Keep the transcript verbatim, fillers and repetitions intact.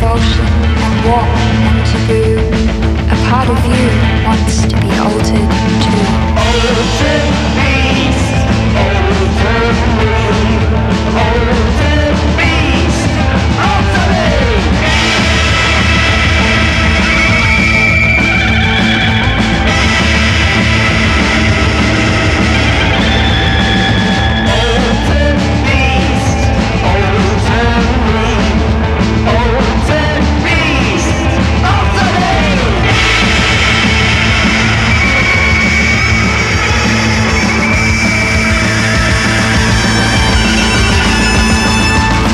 devotion and walk and taboo. A part of you wants to be old